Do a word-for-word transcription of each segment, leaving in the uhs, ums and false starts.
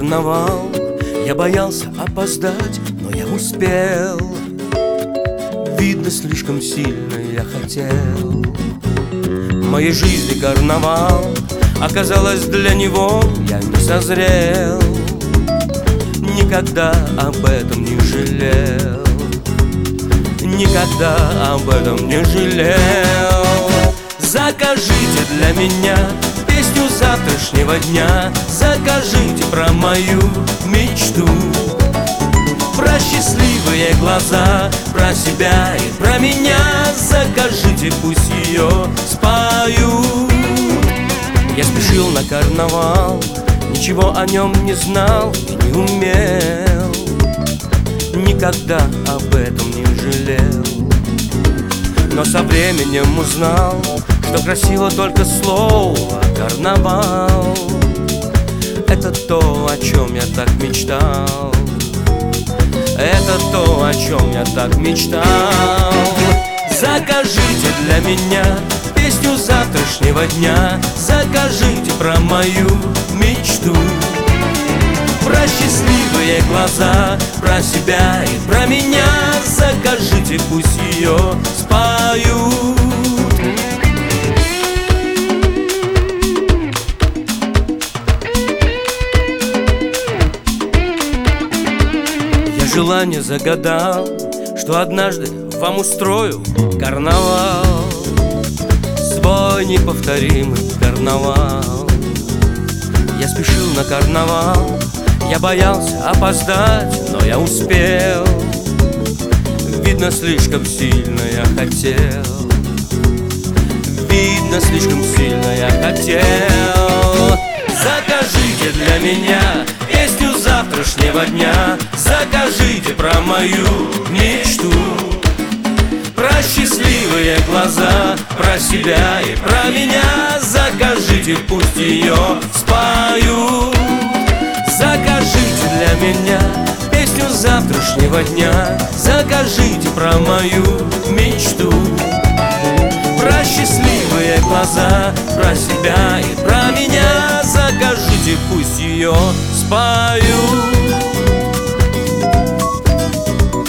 карнавал. Я боялся опоздать, но я успел. Видно, слишком сильно я хотел. В моей жизни карнавал, оказалось, для него я не созрел. Никогда об этом не жалел. Никогда об этом не жалел. Закажите для меня песню завтрашнего дня. Закажите про мою мечту, про счастливые глаза, про себя и про меня. Закажите, пусть ее споют. Я спешил на карнавал, ничего о нем не знал и не умел. Никогда об этом не жалел. Но со временем узнал, что красиво только слово карнавал. Это то, о чем я так мечтал. Это то, о чем я так мечтал. Закажите для меня песню завтрашнего дня. Закажите про мою мечту, про счастливые глаза, про себя и про меня. Закажите, пусть ее споют. Я желание загадал, что однажды вам устрою карнавал, свой неповторимый карнавал. Я спешил на карнавал, я боялся опоздать, но я успел. Видно, слишком сильно я хотел. Видно, слишком сильно я хотел. Закажите для меня песню завтрашнего дня. Закажите про мою мечту, про счастливые глаза, про себя и про меня. Закажите, пусть ее споют. Закажите для меня песню завтрашнего дня. Закажите про мою мечту, про счастливые глаза, про себя и про меня. Закажите, пусть ее споют.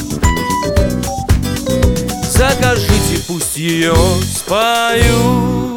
Закажите, пусть ее споют.